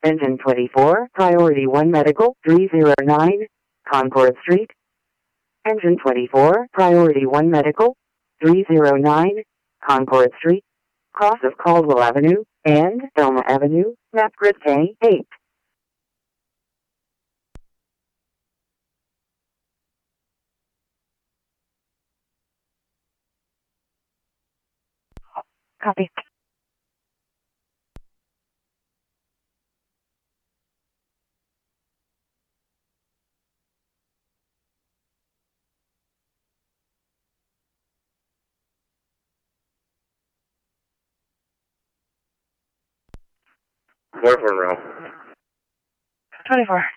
Engine 24, Priority 1 Medical, 309, Concord Street. Engine 24, Priority 1 Medical, 309, Concord Street, cross of Caldwell Avenue, and Thelma Avenue, map grid K8. Copy. What for now? 24.